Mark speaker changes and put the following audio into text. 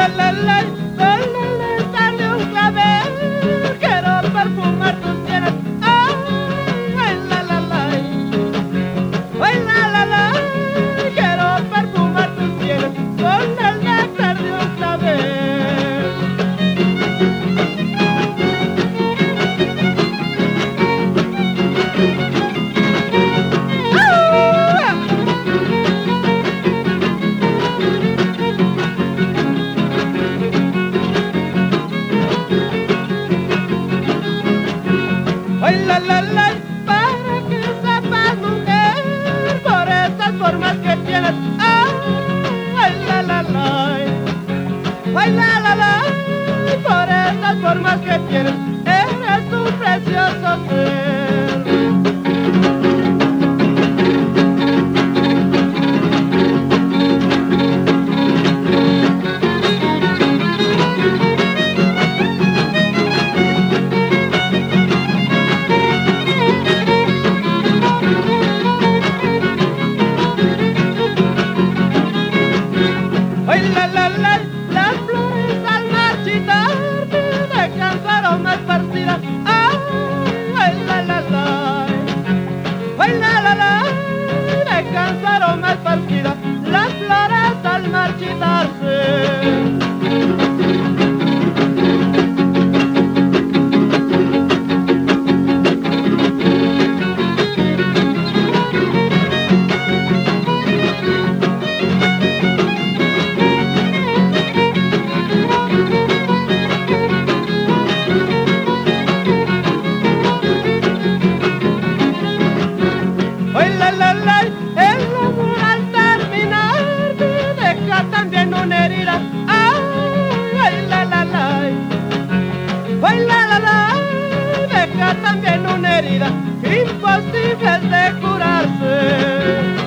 Speaker 1: Dale un clavel, quiero perfumar tus sienes. Ay, quiero perfumar tus sienes con el néctar de un clavel. Para que sepas, mujer, por esas formas que tienes. Por esas formas que tienes, eres un precioso ser. Las flores al marchitar te dejan su aroma esparcida. Dejan su aroma esparcida las flores al marchitarse. El amor al terminar te deja también una herida. Deja también una herida imposible de curarse.